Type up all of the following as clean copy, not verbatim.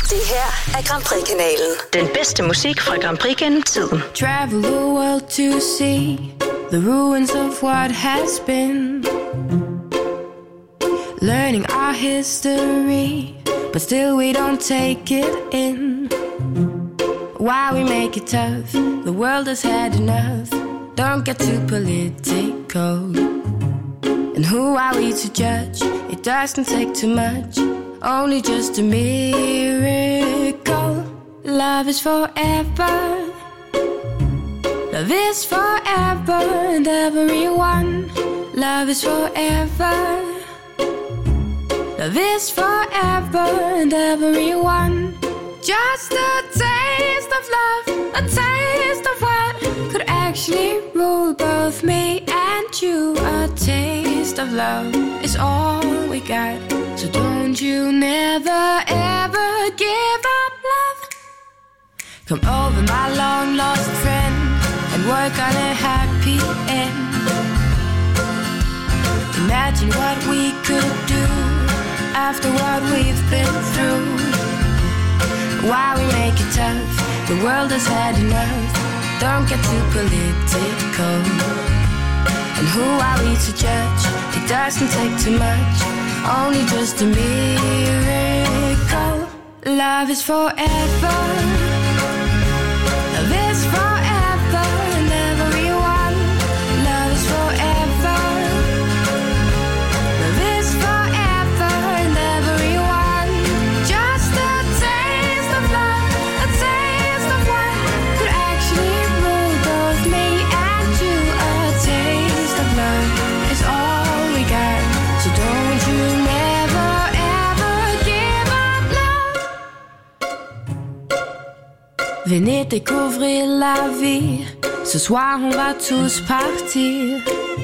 Det her er Grand Prix-kanalen. Den bedste musik fra Grand Prix gennem tiden. Travel the world to see the ruins of what has been. Learning our history, but still we don't take it in. Why we make it tough? The world has had enough. Don't get too political. And who are we to judge? It doesn't take too much, only just a miracle. Love is forever. Love is forever and everyone. Love is forever. Love is forever and everyone. Just a taste of love, a taste of what could actually rule both me and you. A taste of love is all we got, so don't you never ever give up love. Come over, my long lost friend, and work on a happy end. Imagine what we could do after what we've been through. Why we make it tough? The world has had enough. Don't get too political. And who are we to judge? It doesn't take too much, only just a miracle. Love is forever. Love is forever and everyone. Love is forever. Love is forever and everyone. Just a taste of love, a taste of what could actually rule both me and you. A taste of love is all we got, so don't you never ever give up love. Venez découvrir la vie. Ce soir on va tous partir.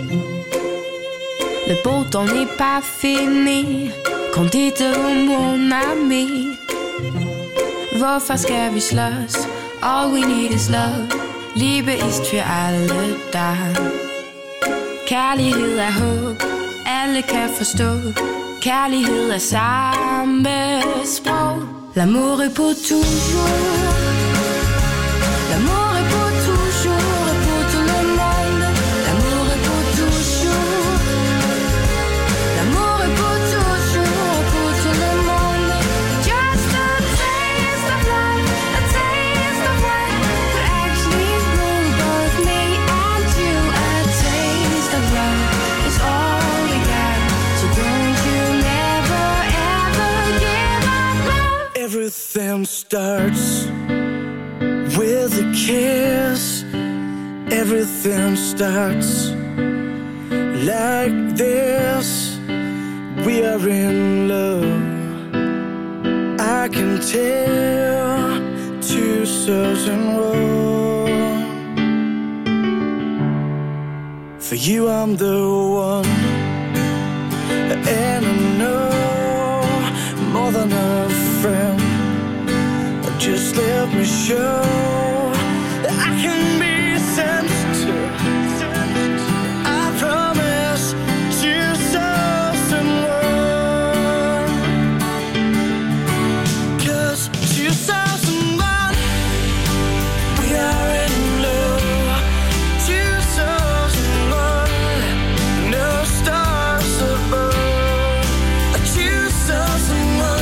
Le beau temps n'est pas fini. Kom dit mon ami. Hvorfor skal vi slås? All we need is love. Liebe ist für alle da. Kærlighed er håb, alle kan forstå. Kærlighed er samme sprog. L'amour est pour toujours. L'amour est pour toujours et pour tout le monde. L'amour est pour toujours. L'amour est pour toujours et pour tout le monde. Just a taste of love, a taste of what could actually rule both me and you. A taste of love is all we got, so don't you never ever give up love. Everything starts with a kiss. Everything starts like this. We are in love. I can tell two souls in one. For you I'm the one, and I know more than a friend. Just let me show that I can be sensitive. I promise to someone. 'Cause 2001, we are in love. 2001, no stars above. 2001.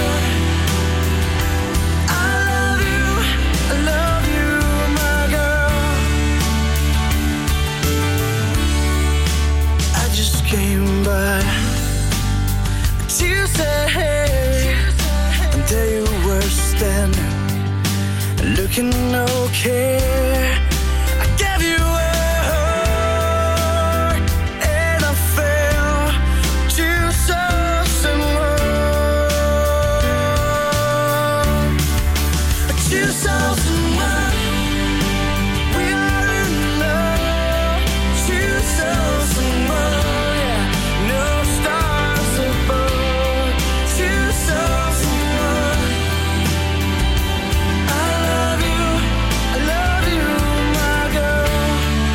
I love you, my girl. I just came by to say hey, and there you were standing, looking okay. I gave you a heart, and I fell to someone. 2001, we are in love. 2001, yeah, no stars above. 2001, I love you, my girl.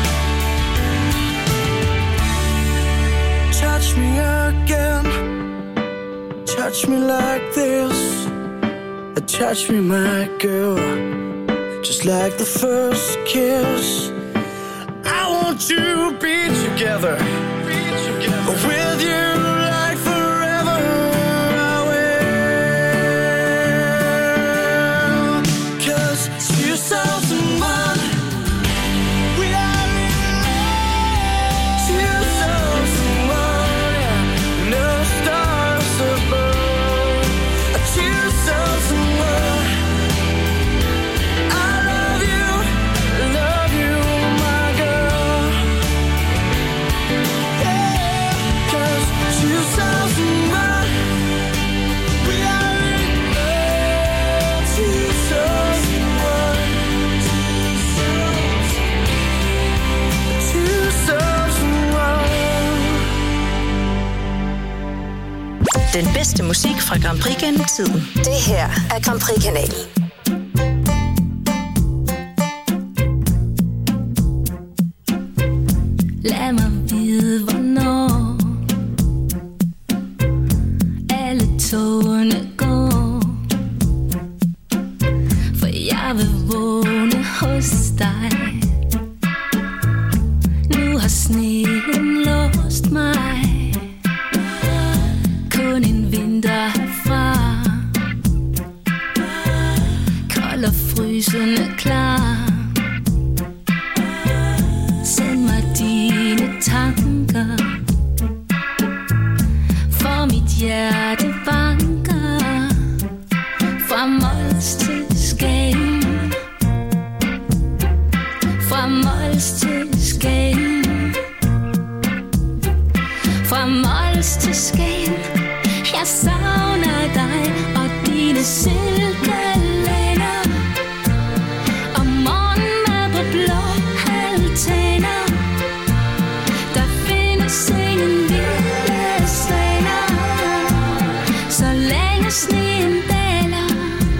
Touch me again, touch me like this. Touch me, my girl, just like the first kiss. I want you to be together, with you like forever. I will, 'cause 2001, we are in love. 2001, no stars above. 2001, I love you, my girl. Yeah, 'cause 2001, we are in love. 2001, 2001. Den bedste musik fra Grand Prix gennem tiden. Det her er Grand Prix-kanalen. Lad mig vide, hvornår alle togene går, for jeg vil vågne hos dig. Nu har sneen låst mig, kun en vinter herfra, kold og frysende klar. Send mig dine tanker, for mit hjerte banker, fra Mols til Skagen, fra Mols til Skagen, fra Mols til Skagen. Jeg savner dig og dine silkelænder, og morgenmad på blå altaner. Der findes ingen vilde svaner, så længe sneen daler.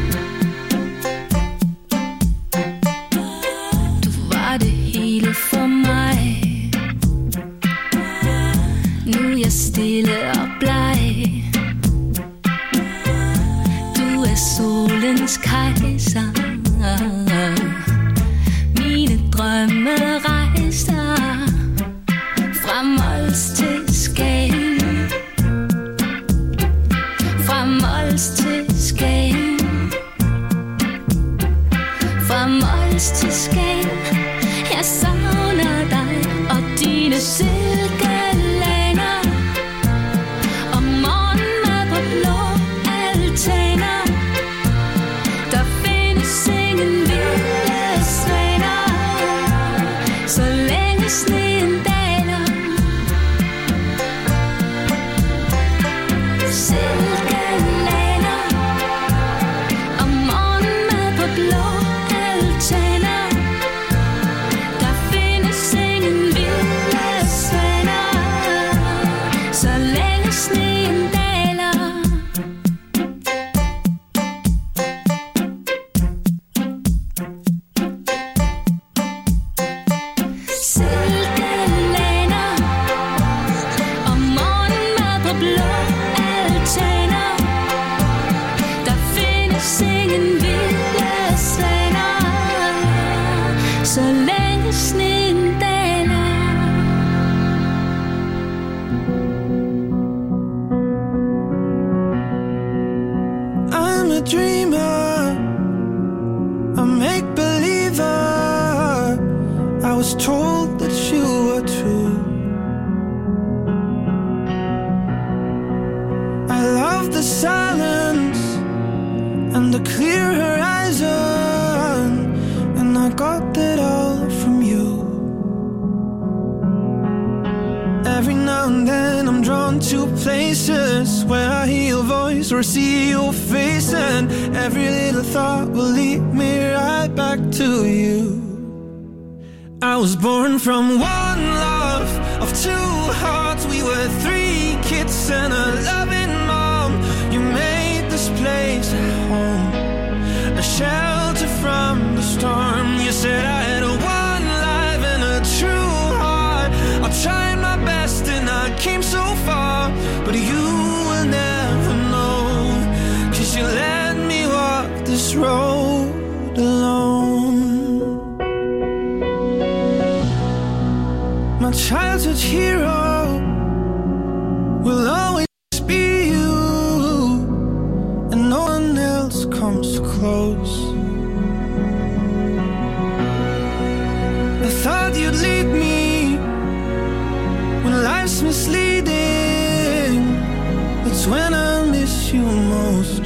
Du var det hele for mig. Nu er jeg stille og bleg. Du er solens kejser. Mine drømme rejser fra Mols til Skagen, fra Mols til Skagen, fra Mols til Skagen. Jeg savner dig og dine silkelænder, og morgenmad på blå altaner. Der findes ingen vilde svaner, så længe sneen daler. Silkelænder, og morgenmad på blå altaner. Der findes ingen vilde svaner, så længe sneen daler. Silkelænder, og morgenmad på blå altaner. Der findes ingen vilde svaner, så længe sneen daler. I'm a dreamer, a make-believer. I was told that you were true. I love the silence and the clear horizon, and I got that all from you. Every now and then I'm drawn to places where I hear your voice or see your face, and every little thought will lead me right back to you. I was born from one love of two hearts. We were three kids and a loving mom. You made this place a home, a shelter from the storm. You said I had one life and a true heart. I tried my best and I came so far, but you will never know, 'cause you let me walk you most.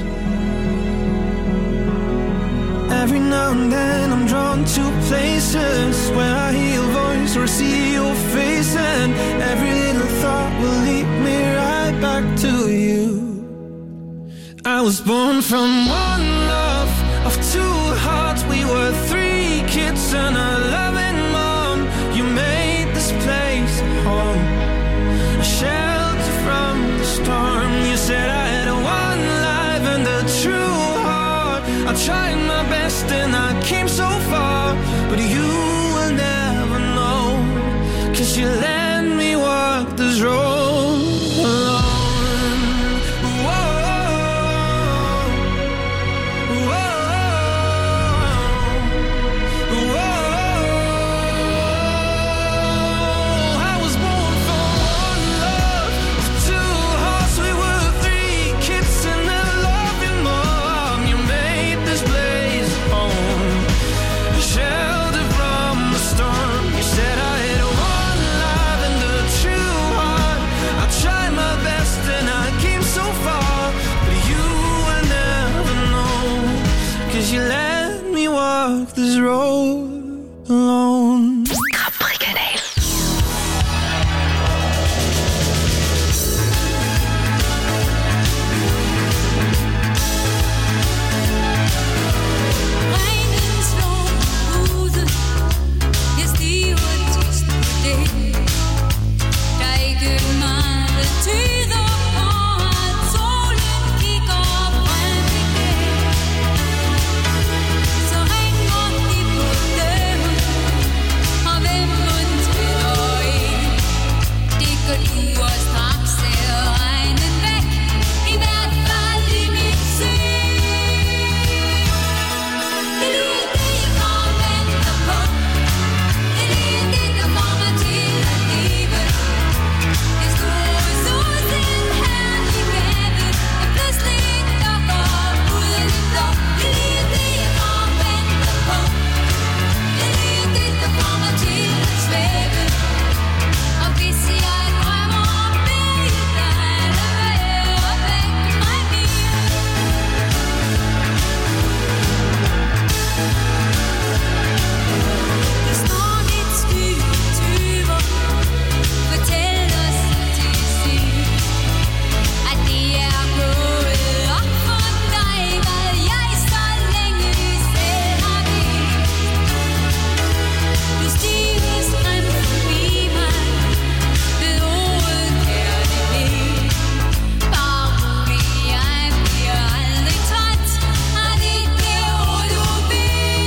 Every now and then I'm drawn to places where I hear your voice or see your face, and every little thought will lead me right back to you. I was born from one love of two hearts. We were 3 kids and a loving mom. You made this place home, a shelter from the storm. You said I had one life and a true heart. I tried my best and I came so far, but you will never know, 'cause you let me walk this road alone. Whoa, whoa, whoa. I was born for one love of 2 hearts. We were 3 kids and a loving mom. You made this place home, a shelter from the storm. You said I had one life and a true heart. I tried my best and I came so far, but you will never know, 'cause you let me walk this road alone. Capri-kanal. Regnen slår ude. Jeg stiver trist på det. Der er ikke meget tyder på, at solen kigger frem igen. Så ringer de på døren, og hvem mon træder ind? Det gør du, og straks er regnen væk, i hvert fald i mit sind. Det lyder det, jeg går og venter på. Det lyder det, der får mig til at leve. Det store solskin, herlig gave, der pludselig dukker op ud af det blå. Det lyder det, jeg går og venter på. Det lyder det, der får mig til at svæve. Og hvis jeg drømmer om billedet, lad være væk mig mere. Der står lidt sky og tyver, fortæl os til sidst, at det er gået op for dig, hvad jeg så længe selv har vidst. Du stiger skræmt forbi mig ved ordet kærlighed. Bare rolig, jeg bliver aldrig træt af dit ord, du ved.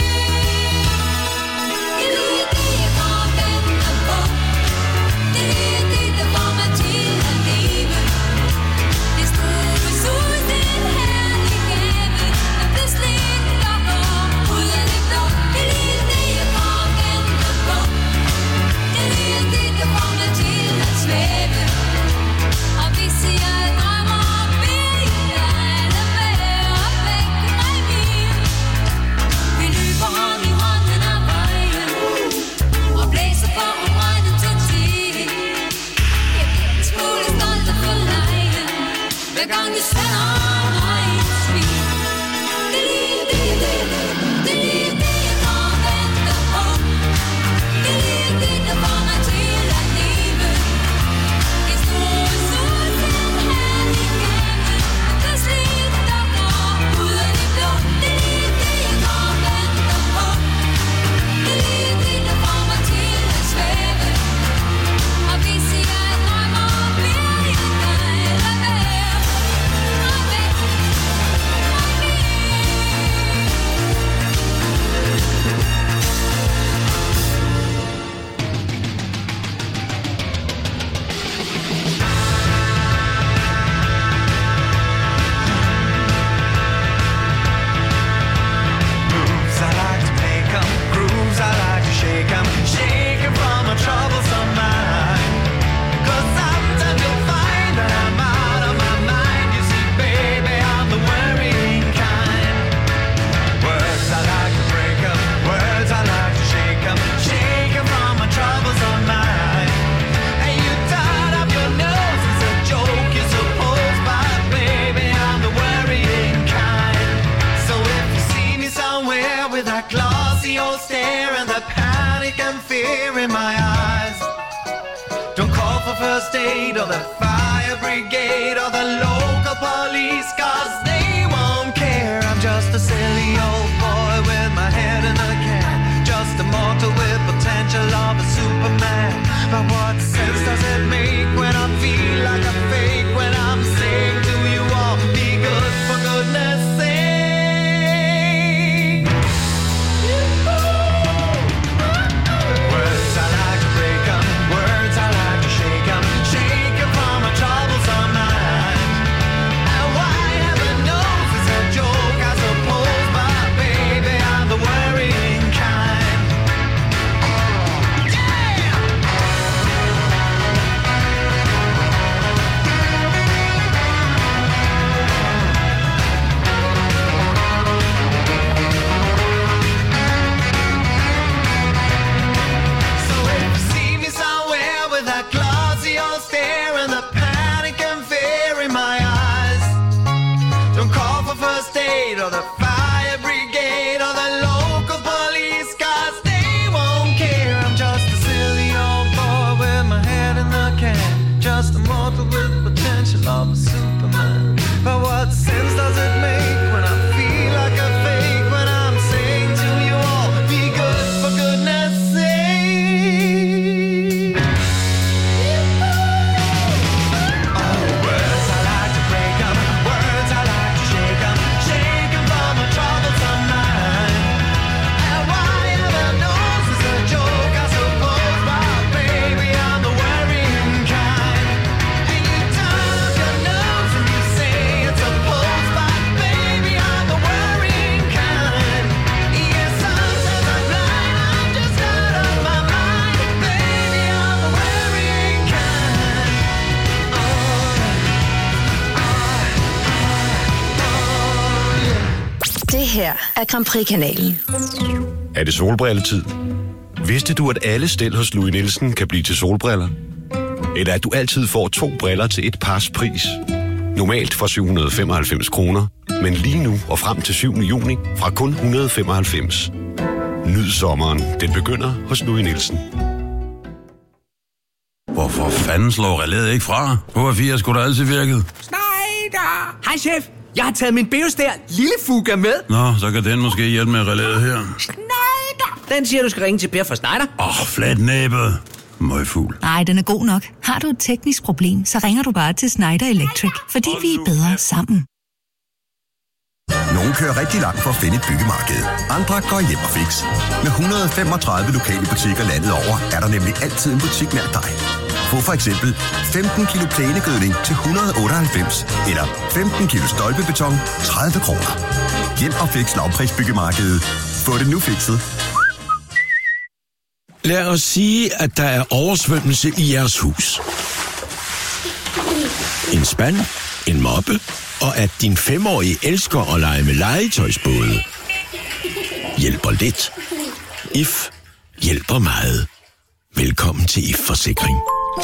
Det lyder det, jeg går og venter på. Det lyder det, der får mig til at leve. Det store solskin, herlig gave, der pludselig dukker op ud af det blå. Det lyder det, jeg går og venter på. Det lyder det, der får mig til at svæve. Og hvis jeg drømmer om billedet, lad være væk mig mere. Vi løber hånd i hånden ad vejen og blæser for regnen til tid. Jeg bliver en smule stolt og forlegen, hver gang du sender mig et smil. Det lyder det, jeg går og venter på. Det lyder det, der får mig til at leve. Det store solskin, herlig gave, der pludselig dukker op ud af det blå. Det lyder det, jeg går og venter på. Det lyder det, der får mig til at svæve. Og hvis jeg drømmer om billedet, lad være væk the fire brigade or the local police, 'cause they won't care. I'm just a silly old boy with my head in a can, just a mortal with potential of a Superman. But what sense does it make when I feel like a fake, when I'm saying to you all, be good for goodness sake? Words I like to break 'em, words I like to shake 'em, shake 'em from a troublesome mind. And why heaven knows it's a joke, I suppose, but baby, I'm the worrying kind. So if you see me somewhere with that glossy old stare and the panic and fear in my eyes, don't call for first aid or the fire brigade or the local police, 'cause they won't care. I'm just a silly old boy with my head in the can, just a mortal with potential of a Superman. But what sense does it make when I feel like a fake, when I'm saying to you all, be good for goodness sake? Oh, words I like to break 'em, words I like to shake 'em, shake 'em from a troublesome mind. And why heaven knows it's a joke, I suppose, but baby, I'm the worrying kind. And you turn up your nose and you say it's a pose, but baby, I'm the worrying kind. Yes, sometimes I'm blind, I'm just out of my mind. Baby, I'm the worrying kind. Det her er Grand Prix-kanalen. Er det solbrilletid? Vidste du, at alle stel hos Louis Nielsen kan blive til solbriller? Eller at du altid får 2 briller til et pars pris? Normalt for 795 kroner, men lige nu og frem til 7. juni fra kun 195. Nyd sommeren. Den begynder hos Louis Nielsen. Hvorfor fanden slår relæet ikke fra? H4 skulle da altid virket. Schneider! Hej, chef. Jeg har taget min Beostær lille Fuga med. Nå, så kan den måske hjælpe med relæet her. Schneider! Den siger, du skal ringe til Per fra Schneider. Flatnæbet. Møgfugl. Nej, den er god nok. Har du et teknisk problem, så ringer du bare til Schneider Electric, fordi vi er bedre sammen. Nogle kører rigtig langt for at finde et byggemarked. Andre går hjem og fix. Med 135 lokale butikker landet over, er der nemlig altid en butik nær dig. Få for eksempel 15 kilo plænegødning til 198, eller 15 kilo stolpebeton 30 kroner. Hjem og fix lavprisbyggemarkedet. Få det nu fikset. Lad os sige, at der er oversvømmelse i jeres hus. En spand, en moppe, og at din 5-årige elsker at lege med legetøjsbåde. Hjælper lidt. IF hjælper meget. Velkommen til IF Forsikring.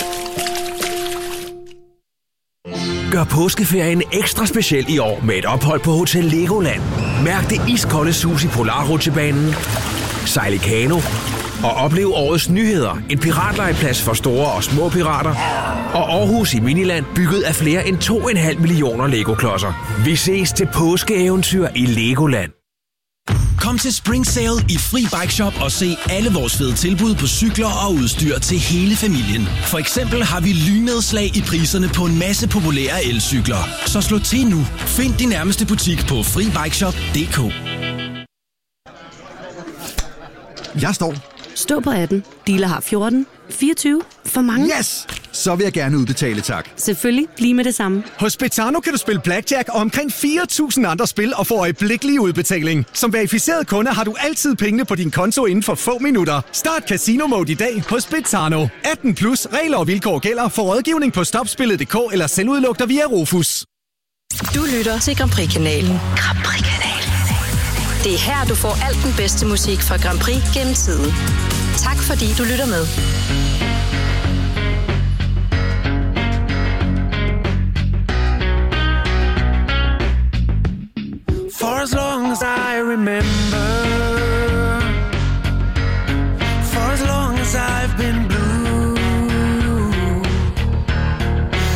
Gør påskeferien ekstra speciel i år med et ophold på Hotel Legoland. Mærk det iskolde sus i Polarrutsjebanen, sejl i kano og oplev årets nyheder. En piratlegeplads for store og små pirater. Og Aarhus i Miniland, bygget af flere end 2,5 millioner Lego-klodser. Vi ses til påskeeventyr i Legoland. Kom til Spring Sale i Fri Bike Shop og se alle vores fede tilbud på cykler og udstyr til hele familien. For eksempel har vi lynnedslag i priserne på en masse populære elcykler. Så slå til nu. Find din nærmeste butik på FriBikeShop.dk. Jeg står. Stå på 18. Dealer har 14. 24. For mange. Yes! Så vil jeg gerne udbetale, tak. Selvfølgelig. Lige med det samme. Hos Betano kan du spille blackjack og omkring 4.000 andre spil og få øjeblikkelig udbetaling. Som verificeret kunde har du altid pengene på din konto inden for få minutter. Start Casino Mode i dag hos Betano. 18 plus regler og vilkår gælder for rådgivning på stopspillet.dk eller selvudlugter via Rufus. Du lytter til Grand Prix-kanalen. Grand Prix-kanalen. Det er her, du får alt den bedste musik fra Grand Prix gennem tiden. Tak fordi du lytter med. For as long as I remember, for as long as I've been blue,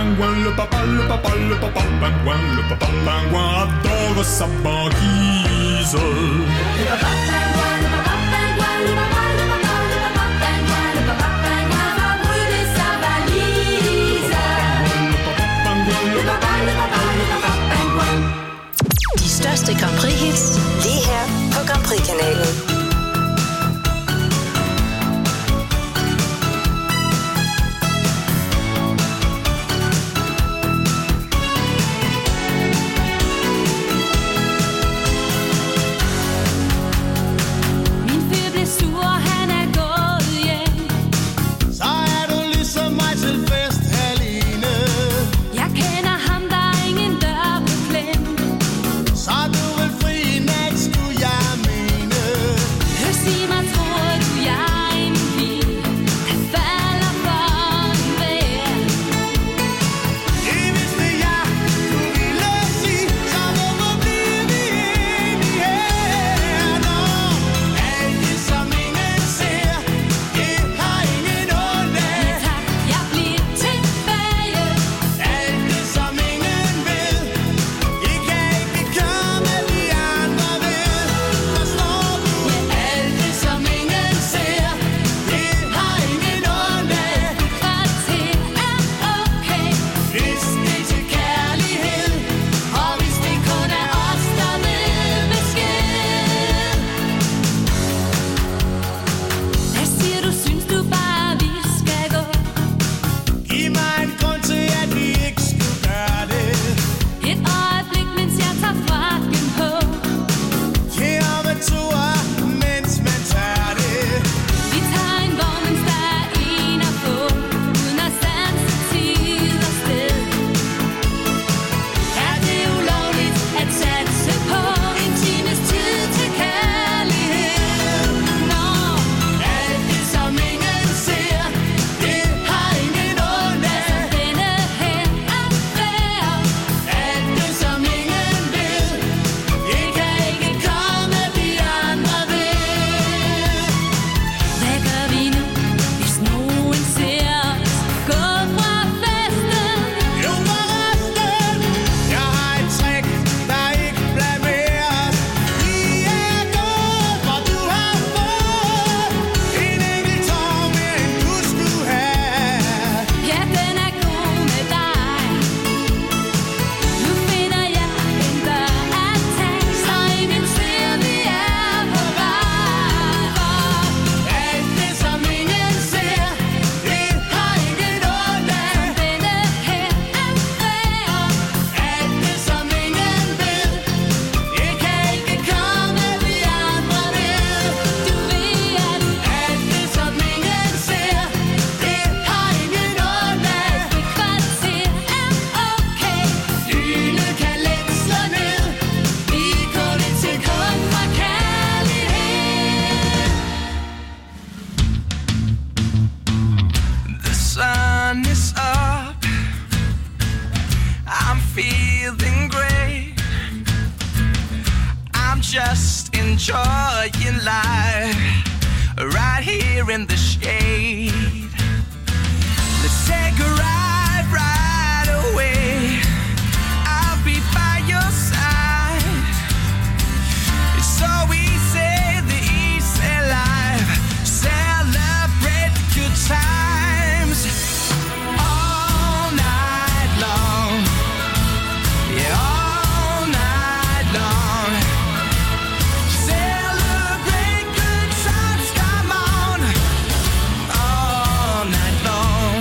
pingouin, le papa, le papa, le papa pingouin, le papa pingouin adore sa banquise. Le papa pingouin, le papa pingouin, le papa, le papa, le papa pingouin, le papa pingouin va brûler sa valise. Le papa pingouin, le papa, le papa, le papa pingouin. De største Grand Prix hits, lige her på Grand Prix-kanalen. just enjoying life right here in the shade. Let's take a ride right away. I'll be by your side. It's so easy, the easy life. Celebrate the good times all night long. Yeah, all night long. Celebrate good times, come on. All night long.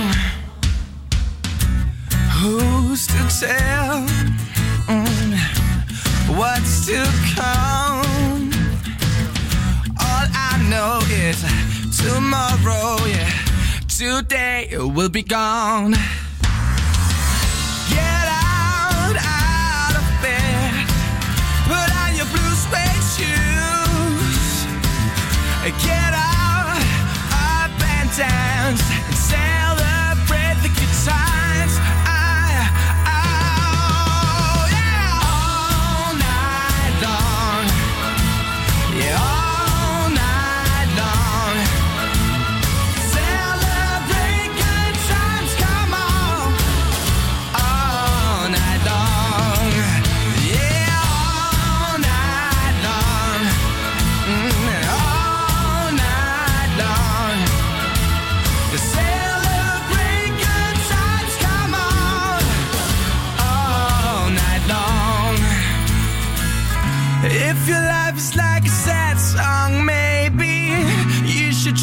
Who's to tell what's to come? All I know is tomorrow, yeah, today will be gone. Get out of bed, put on your blue suede shoes. Get up and dance and celebrate the good times.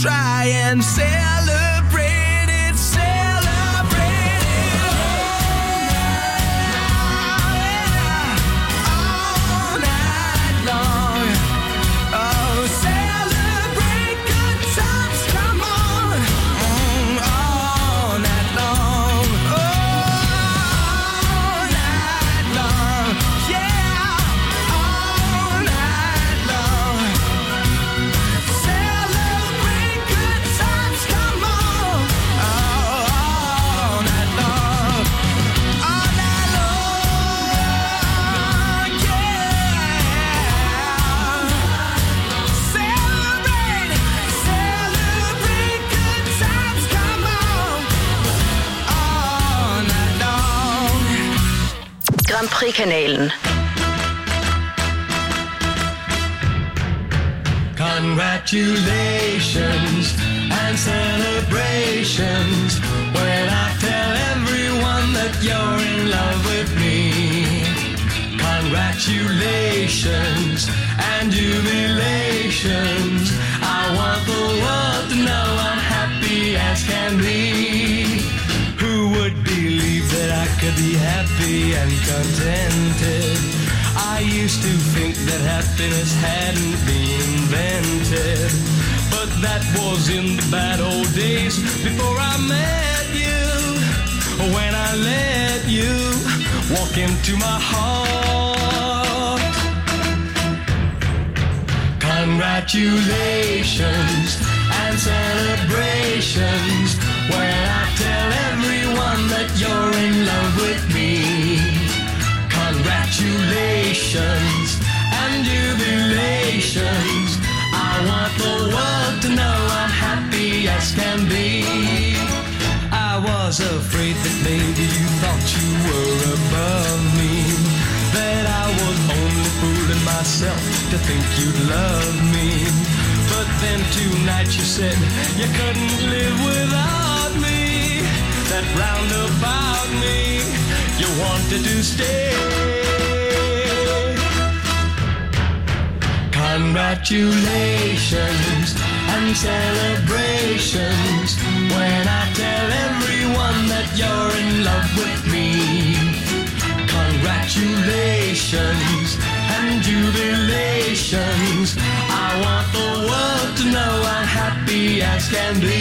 try and celebrate it, celebrate it all night long. Oh, celebrate good times, come on, all night long, all night long, yeah, all night long. Celebrate good times, come on, all night long, all night long, yeah. Celebrate good times, come on, all night long. Grand Prix-kanalen. Congratulations and celebrations when I tell everyone that you're in love with me. Congratulations and jubilations. I want the world to know I'm happy as can be. Who would believe that I could be happy and contented? I used to think that happiness hadn't been invented, but that was in the bad old days before I met you. When I let you walk into my heart. Congratulations and celebrations when I tell everyone that you're in love with me. Congratulations and jubilations. I want the world to know I'm happy as can be. I was afraid that maybe you thought you were above me, that I was only fooling myself to think you'd love me. But then tonight you said you couldn't live without me, that round about me you wanted to stay. Congratulations and celebrations when I tell everyone that you're in love with me. Congratulations and jubilations. I want the world to know I'm happy as can be.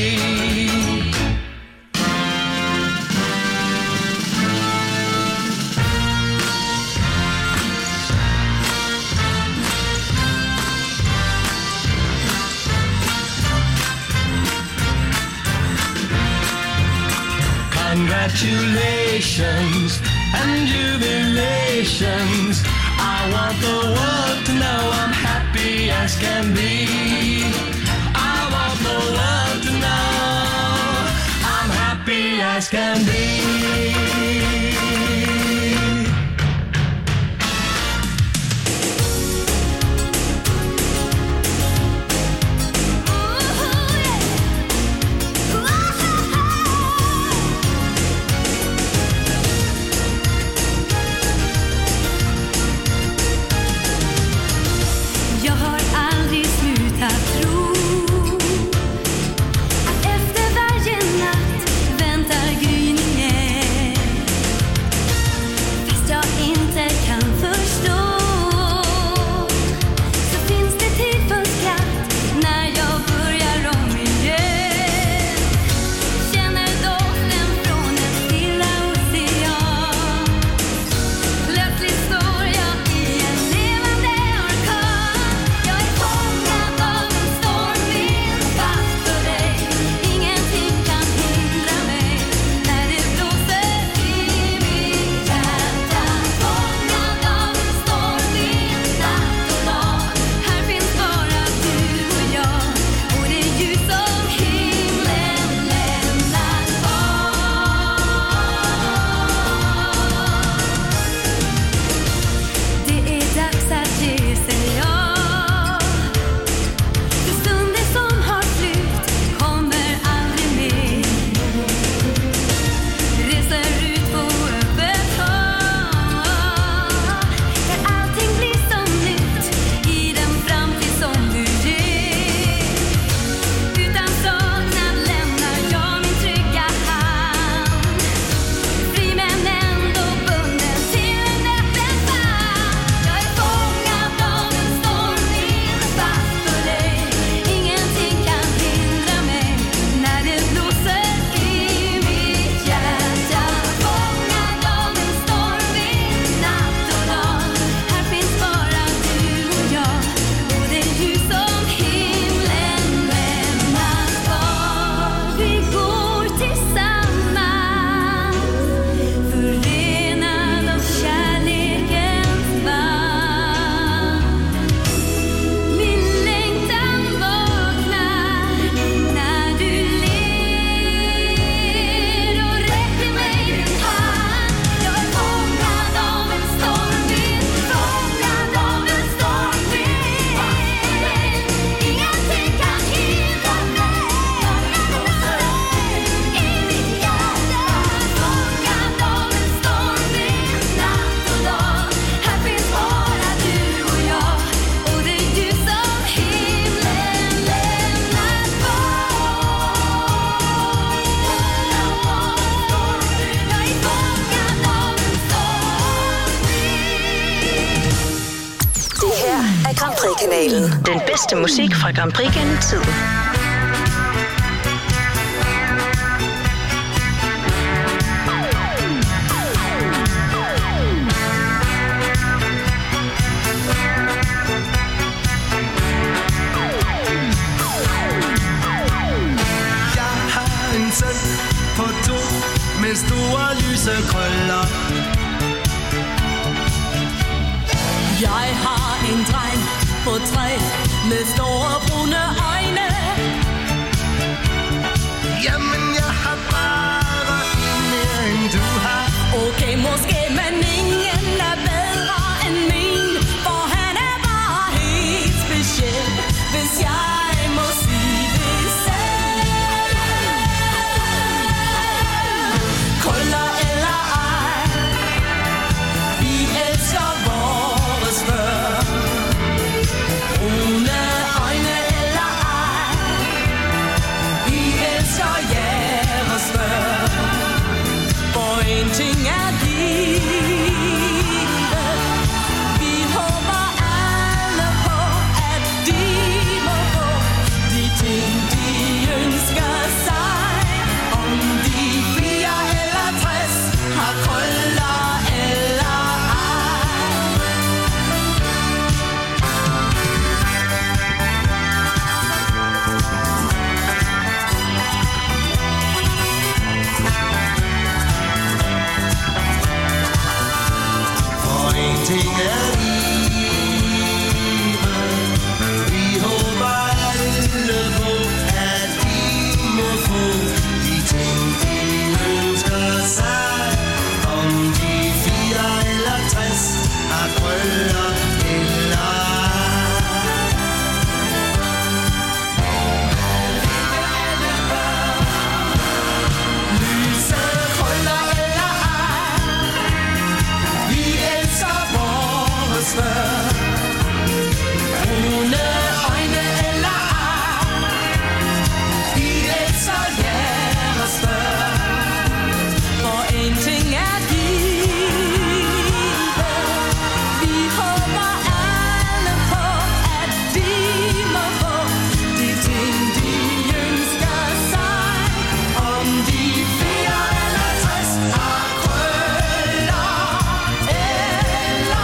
Congratulations and jubilations. I want the world to know I'm happy as can be. I want the world to know I'm happy as can be. Jag har aldrig slutat tro att efter varje natt väntar gryningen. Kapprikanalen. Den bedste musik fra Grand Prix gennem tiden. På to med store lyse krøller. Jeg har en dreng på 3 med store brune øjne. Jamen jeg har bare en mere end du har. Okay, måske, men ingen er bedre end min, for han er bare helt speciel, hvis jeg må sige det selv. Krøller eller ej, vi elsker vores børn. Brune øjne eller ej, vi elsker jeres børn. For en ting er givet, vi håber alle på, at de må få de ting, de ønsker sig. Om de 4 eller 60 har krøller eller For en ting er livet, vi håber alle på, at de må få de ting, de ønsker sig. Om de 4 eller 60 har krøller eller lyse krøller eller ej, vi elsker vores børn. Brune øjne eller ej, vi elsker jeres børn. for en ting er givet, vi håber alle på, at de må få de ting, de ønsker sig. Om de 4 eller 60 har krøller eller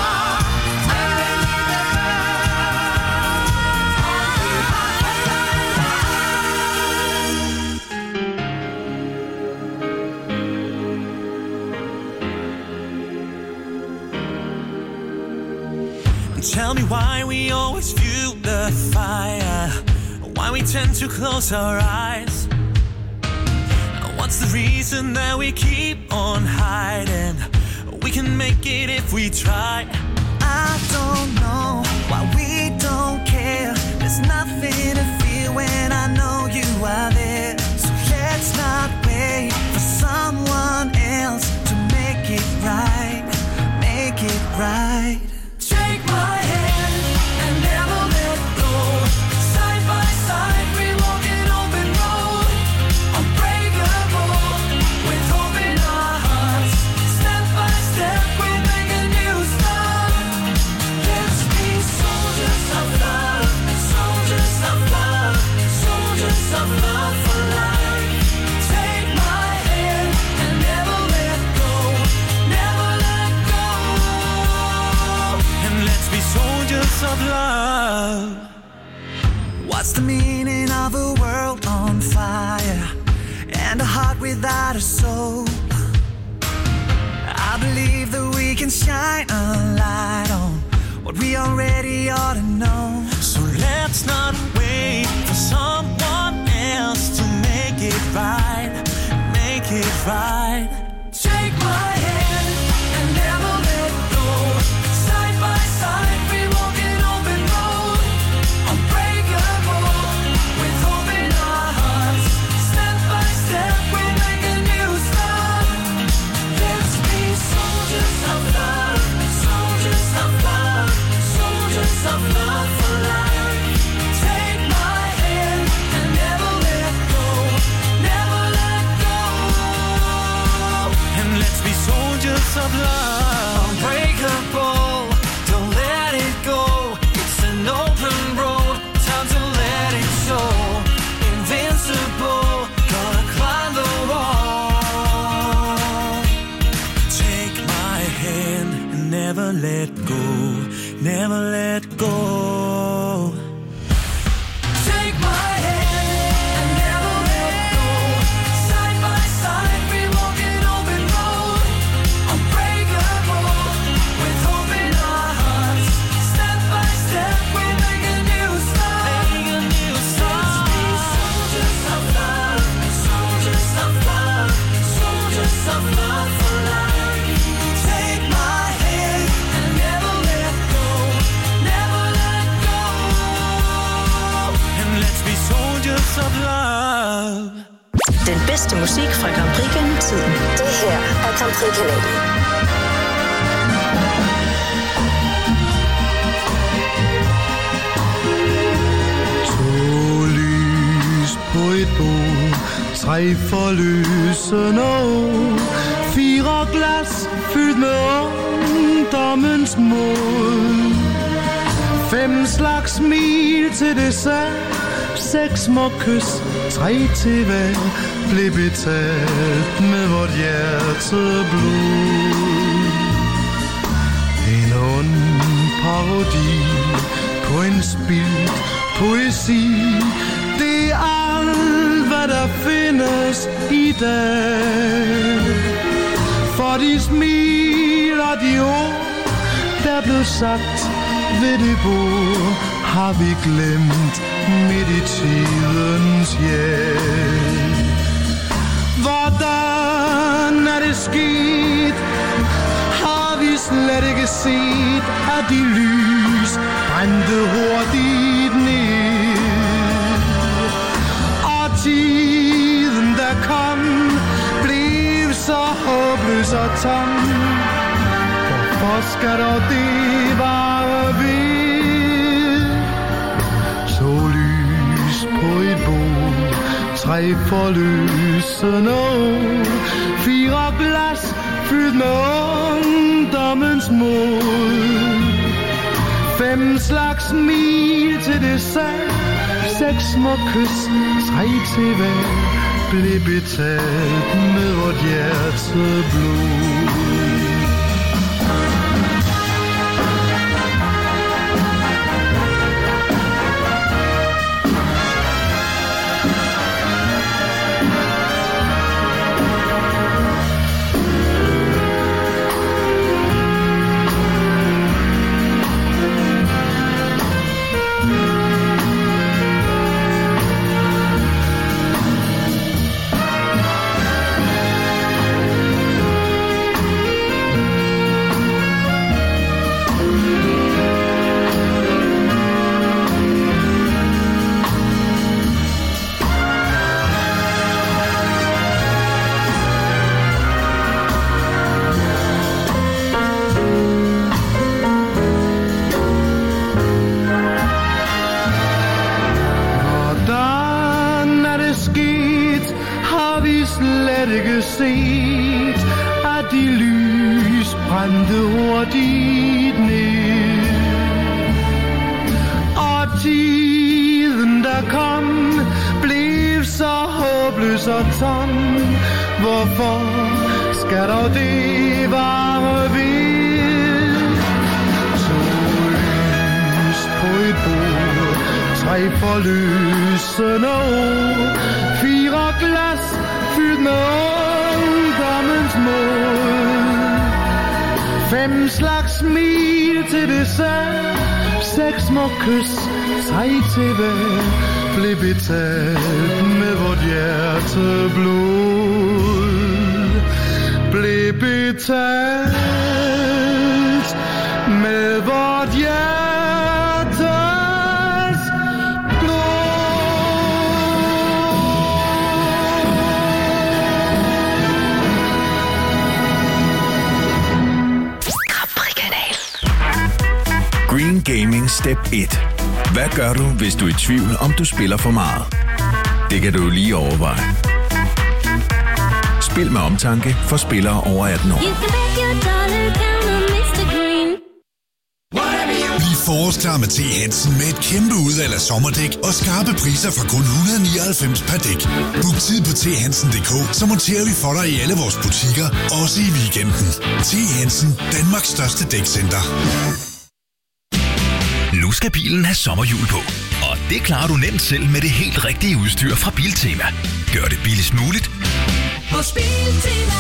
Tell me why we always fuel the fire, why we tend to close our eyes. What's the reason that we keep on hiding? We can make it if we try. I don't know why we don't care. There's nothing to feel when I know you are there. So let's not wait for someone else to make it right. Make it right. take my hand and never let go. Side by side, we walk an open road. Unbreakable, with hope in our hearts. Step by step, we'll make a new start. Let's be soldiers of love, soldiers of love, soldiers of love for life. Take my hand and never let go, never let go. And let's be soldiers of love. What's the meaning of a world on fire and a heart without a soul? I believe that we can shine a light on what we already ought to know. So let's not wait for someone else to make it right. Make it right. Take my hand and never let go. Side by side, we walk an open road. Unbreakable, with hope in our hearts. Step by step, we'll make a new start. Let's be soldiers of love, soldiers of love, soldiers of love for life. Take my hand never let go. Take my hand and never let go. Side by side we walk an open road. Unbreakable with hope in our hearts. Step by step we make a new start. Let's be soldiers of love, soldiers of love, soldiers of love for life. Take my hand and never let go, never let go. And let's be soldiers of love. Den bedste musik fra Grand Prix gennem tiden. Det her er Grand Prix-kanalen. På et bord, 3 forløsende år, 4 glas fyldt med ungdommens mod, 5 slags smil til dessert, 6 små kys, 3 til hver, blev betalt med vort hjerteblod. En ond parodi på en spildt poesi, det er alt, hvad der findes i dag. For de smil og de ord, der blev sagt ved det bord, har vi glemt midt i tidens hjælp. Hvordan er det sket? Har vi slet ikke set, at de lys brændte hurtigt ned? Tiden der kom, blev så håbløs og tom. Hvorfor skal dog det vare ved? 2 lys på et bord, 3 forløsende år, 4 glas fyldt med ungdommens mod, 5 slags smil til dessert, 6 små kys, 3 til hver, blev betalt med vort hjerteblod. Set, at de lys brændte hurtigt ned. Og tiden der kom, blev så håbløs og tom. Hvorfor skal dog det vare ved? 2 lys på et bord, 3 forløsende år, 4 glas fyldt med ungdommens mod, 5 slags smil til dessert, 6 små kys, 3 til hver, blev betalt med vort hjerteblod. Blev betalt med vort hjerteblod. Green Gaming Step 1. Hvad gør du, hvis du er i tvivl, om du spiller for meget? Det kan du lige overveje. Spil med omtanke for spillere over 18 år. Bliv forårsklar med T. Hansen med et kæmpe udvalg af sommerdæk og skarpe priser fra kun 199 per dæk. Book tid på thansen.dk, så monterer vi for dig i alle vores butikker, også i weekenden. T. Hansen, Danmarks største dækcenter. Nu skal bilen have sommerhjul på. Og det klarer du nemt selv med det helt rigtige udstyr fra Biltema. Gør det billigst muligt. Hos Biltema.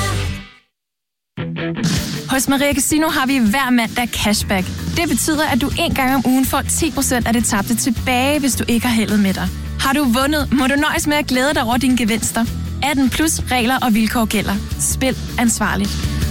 Hos Maria Casino har vi hver mandag cashback. Det betyder, at du en gang om ugen får 10% af det tabte tilbage, hvis du ikke har heldet med dig. Har du vundet, må du nøjes med at glæde dig over dine gevinster. 18 plus regler og vilkår gælder. Spil ansvarligt.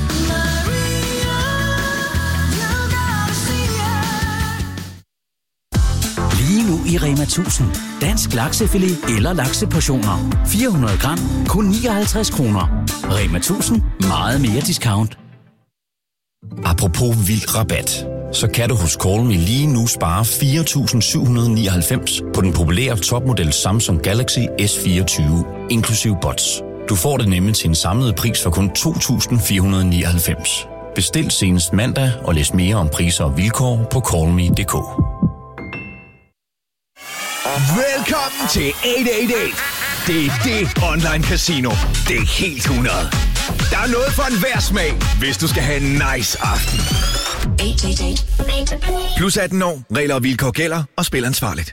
Lige nu i Rema 1000. Dansk laksefilet eller lakseportioner. 400 gram, kun 59 kroner. Rema 1000. Meget mere discount. Apropos vild rabat, så kan du hos Call Me lige nu spare 4.799 på den populære topmodel Samsung Galaxy S24, inklusiv bots. Du får det nemlig til en samlet pris for kun 2.499. Bestil senest mandag og læs mere om priser og vilkår på callme.dk. Velkommen til 888. Det er det online casino. Det er helt 100. Der er noget for enhver smag, hvis du skal have en nice aften. 888. Plus 18 år, regler og vilkår gælder, og spil ansvarligt.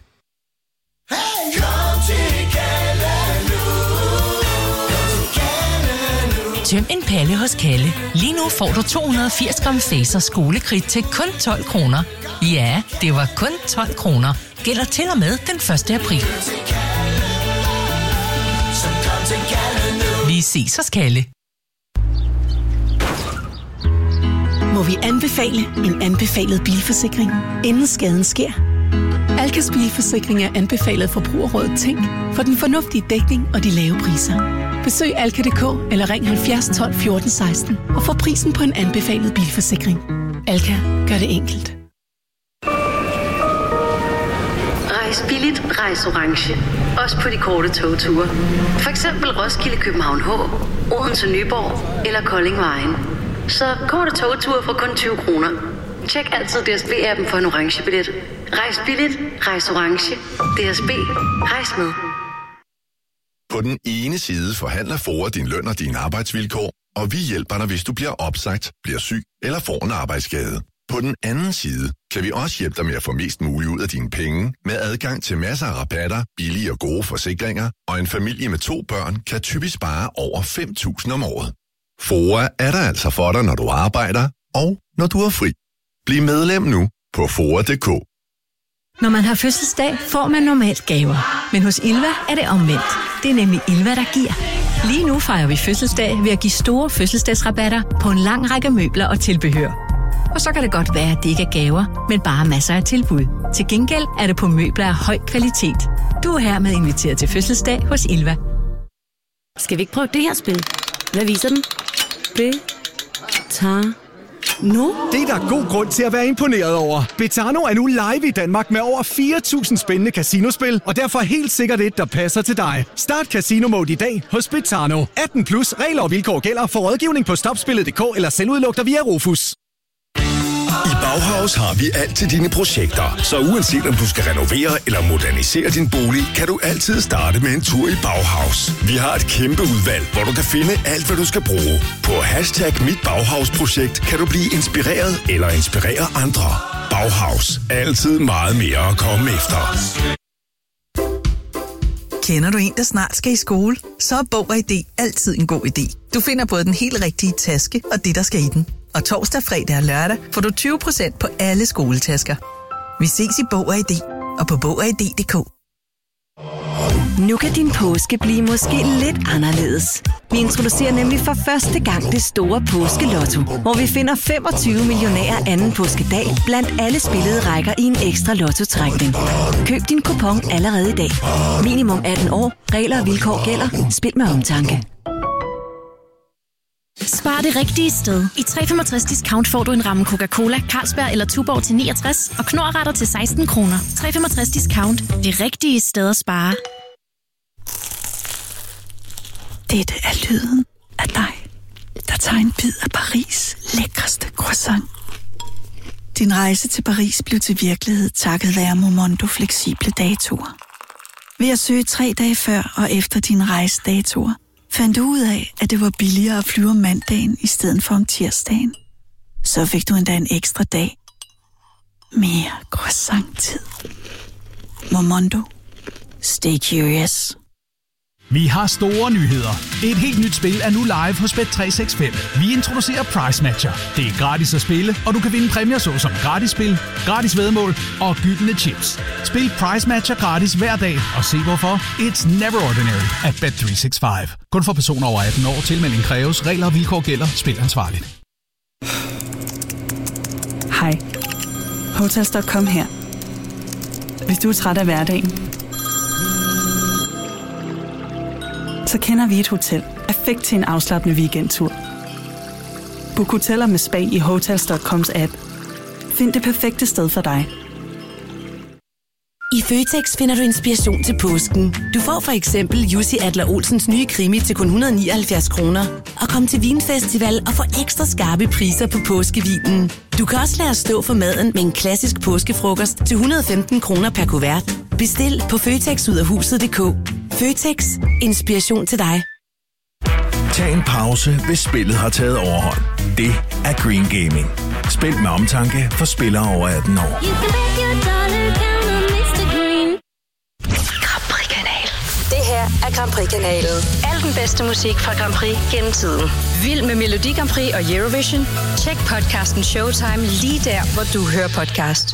Tøm en palle hos Kalle. Lige nu får du 280 gram Facer skolekridt til kun 12 kroner. Ja, det var kun 12 kroner. Gælder til og med den 1. april. Vi ses hos Kalle. Må vi anbefale en anbefalet bilforsikring, inden skaden sker? Alkas bilforsikring er anbefalet Forbrugerrådet Tænk for den fornuftige dækning og de lave priser. Besøg alka.dk eller ring 70 12 14 16 og få prisen på en anbefalet bilforsikring. Alka gør det enkelt. Rejs billigt, rejs orange. Også på de korte togture. For eksempel Roskilde, København H, Odense, Nyborg eller Kolding Vejen. Så korte togture for kun 20 kroner. Tjek altid DSB-appen for en orange billet. Rejs billigt, rejs orange. DSB, rejs med. På den ene side forhandler FOA din løn og dine arbejdsvilkår, og vi hjælper dig, hvis du bliver opsagt, bliver syg eller får en arbejdsskade. På den anden side kan vi også hjælpe dig med at få mest muligt ud af dine penge, med adgang til masser af rabatter, billige og gode forsikringer, og en familie med 2 børn kan typisk spare over 5.000 om året. FOA er der altså for dig, når du arbejder, og når du er fri. Bliv medlem nu på FOA.dk. Når man har fødselsdag, får man normalt gaver. Men hos Ilva er det omvendt. Det er nemlig Ilva, der giver. Lige nu fejrer vi fødselsdag ved at give store fødselsdagsrabatter på en lang række møbler og tilbehør. Og så kan det godt være, at det ikke er gaver, men bare masser af tilbud. Til gengæld er det på møbler af høj kvalitet. Du er hermed inviteret til fødselsdag hos Ilva. Skal vi ikke prøve det her spil? Hvad viser den? Betano. Det er der god grund til at være imponeret over. Betano er nu live i Danmark med over 4.000 spændende casinospil, og derfor helt sikkert et, der passer til dig. Start Casino Mode i dag hos Betano. 18 plus, regler og vilkår gælder. For rådgivning på stopspillet.dk eller selvudluk dig via Rufus. I Bauhaus har vi alt til dine projekter, så uanset om du skal renovere eller modernisere din bolig, kan du altid starte med en tur i Bauhaus. Vi har et kæmpe udvalg, hvor du kan finde alt, hvad du skal bruge. På #mitbauhausprojekt kan du blive inspireret eller inspirere andre. Bauhaus. Altid meget mere at komme efter. Kender du en, der snart skal i skole? Så er Bog og ID altid en god idé. Du finder både den helt rigtige taske og det, der skal i den. Og torsdag, fredag og lørdag får du 20% på alle skoletasker. Vi ses i Bog og ID og på BogOgID.dk. Nu kan din påske blive måske lidt anderledes. Vi introducerer nemlig for første gang det store påskelotto, hvor vi finder 25 millionærer anden påskedag blandt alle spillede rækker i en ekstra lottotrækning. Køb din kupon allerede i dag. Minimum 18 år. Regler og vilkår gælder. Spil med omtanke. Spar det rigtige sted. I 365 discount får du en ramme Coca-Cola, Carlsberg eller Tuborg til 69 og Knorr-retter til 16 kroner. 365 discount. Det rigtige sted at spare. Dette er lyden af dig, der tager en bid af Paris' lækreste croissant. Din rejse til Paris blev til virkelighed takket være Momondo fleksible datoer. Ved at søge 3 dage før og efter din rejsedatoer, fandt du ud af, at det var billigere at flyve om mandagen i stedet for om tirsdagen. Så fik du endda en ekstra dag. mere croissant-tid. Momondo. Stay curious. Vi har store nyheder. Et helt nyt spil er nu live hos Bet365. Vi introducerer Price Matcher. Det er gratis at spille, og du kan vinde præmier såsom gratis spil, gratis væddemål og gyldne chips. Spil Price Matcher gratis hver dag, og se hvorfor. It's never ordinary at Bet365. Kun for personer over 18 år. Tilmelding kræves. Regler og vilkår gælder. Spil ansvarligt. Hej. Hotels.com her. Hvis du er træt af hverdagen, så kender vi et hotel. Perfekt til en afslappende weekendtur. Book hoteller med spa i Hotels.coms app. Find det perfekte sted for dig. I Føtex finder du inspiration til påsken. Du får for eksempel Jussi Adler-Olsens nye krimi til kun 179 kroner. Og kom til Vinfestival og få ekstra skarpe priser på påskevinen. Du kan også lade os stå for maden med en klassisk påskefrokost til 115 kroner per kuvert. Bestil på føtexudafhuset.dk. Føtex. Inspiration til dig. Tag en pause, hvis spillet har taget overhånd. Det er Green Gaming. Spil med omtanke for spillere over 18 år. Grand Prix-kanal. Det her er Grand Prix-kanalen. Al den bedste musik fra Grand Prix gennem tiden. Vild med Melodi Grand Prix og Eurovision? Tjek podcasten Showtime lige der, hvor du hører podcast.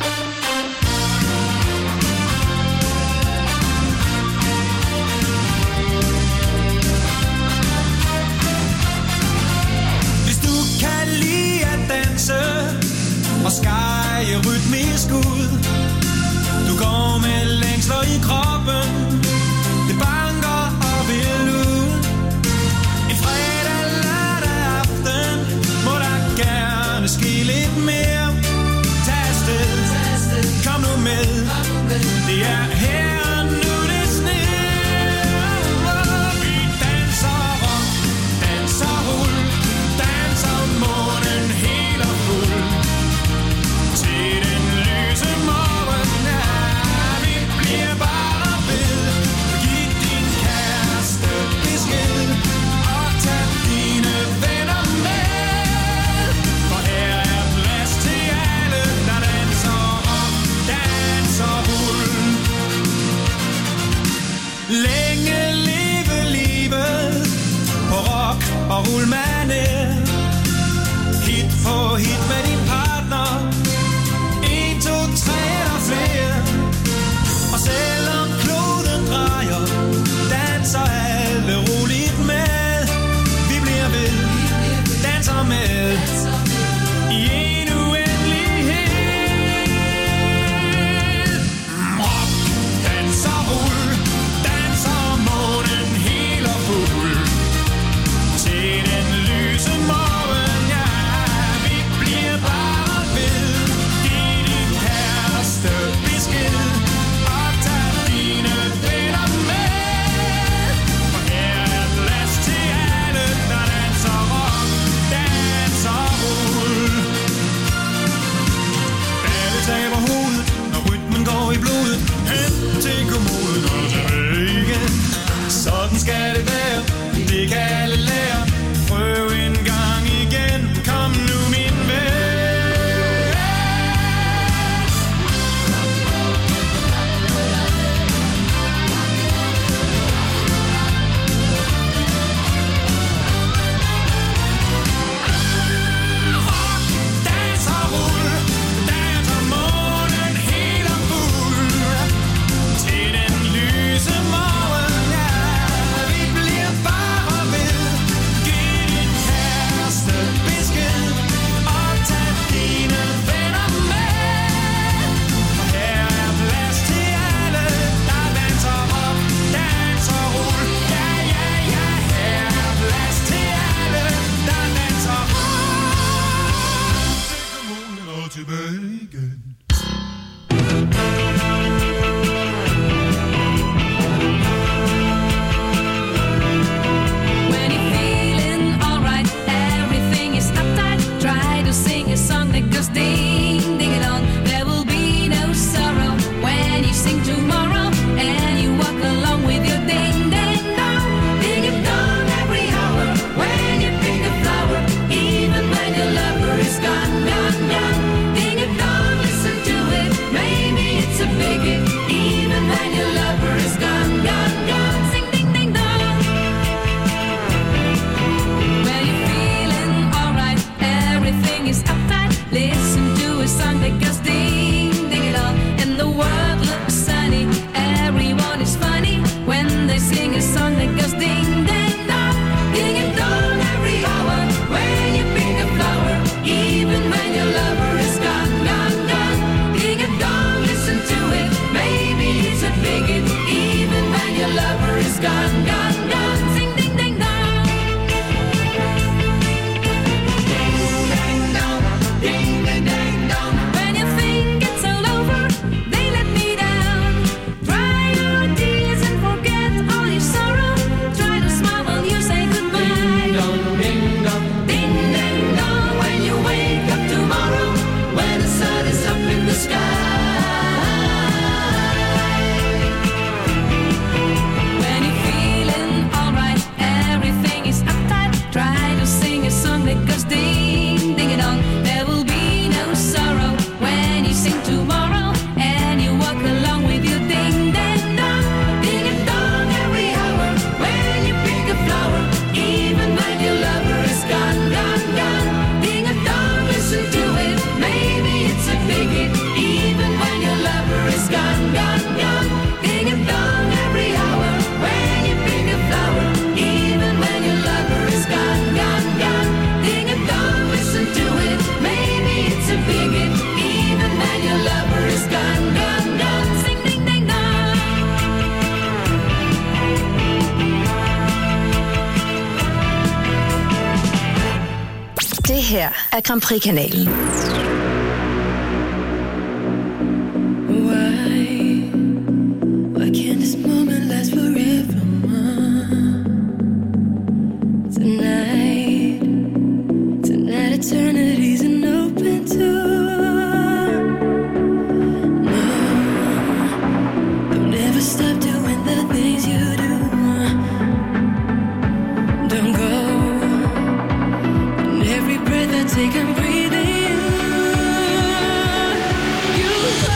Hvis du kan lide at danse og skære rytmisk ud, du går med længsler i kroppen, det banker og vil ud. En fredag, lørdag aften, må der gerne ske lidt mere. Tag afsted, kom nu med, det er her og nu det sner. Vi danser rock, danser rull, danser månen helt og fuld. Til den lyse morgen, vi bliver bare ved. Giv din kæreste besked og tag dine venner med. For her er plads til alle, der danser rock, danser rull. Længe leve livet på rock og rullmanér. Hit på hit med din partner. 1, 2, 3 eller flere. Og selvom kloden drejer, danser alle roligt med. Vi bliver ved, danser med i en uendelighed. Rock, danser, rull, danser månen helt og fuld. Til den lyse morgen, ja, vi bliver bare ved. Giv din kæreste besked og tag dine venner med. For her er plads til alle, der danser rock, danser rull. Alle taber hovedet, når rytmen går i blodet. Hen til kommoden og tilbage igen. Sådan skal det være, det kan alle lære. Prøv en gang igen, kom nu min ven. Rock, danser, rull, danser månen helt og fuld. Til den lyse morgen, ja, vi bliver bare ved. her er Grand Prix-kanalen. Why can't this moment last forever, Tonight eternity's an open door. No, don't ever stop doing the things you do. Don't go. And every breath I take, I'm breathing you. You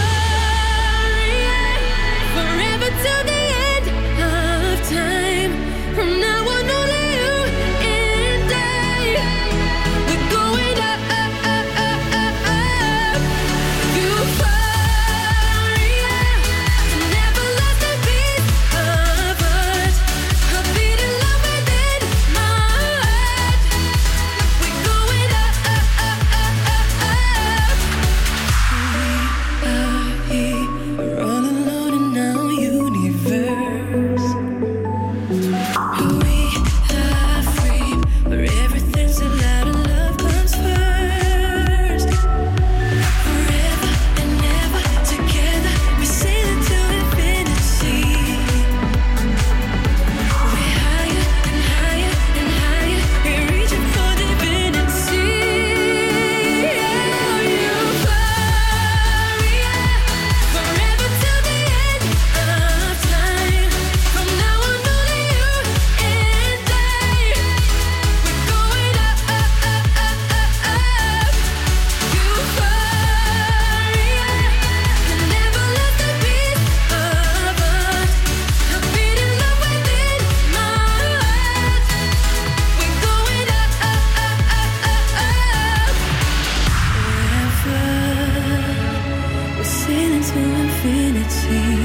are forever till the end of time. From now on, only you and I. We're going up, up, up, up, up, up. Euphoria, never lost a piece of us. A beat in love within my heart. We're going up, up, up, up, up, up. We are here, we're all alone in our universe. We are free, where everything's allowed and love comes first. Forever and ever together, we sail into infinity. We're higher and higher and higher, we're reaching for divinity. Euphoria, forever till the end of time. From now on, only you and I. We're going up, up, up, up, up, up. Euphoria, never lost a piece of us. A beat in love within my heart. We're going up, up, up, up, up, up. Forever, we're sailing to infinity.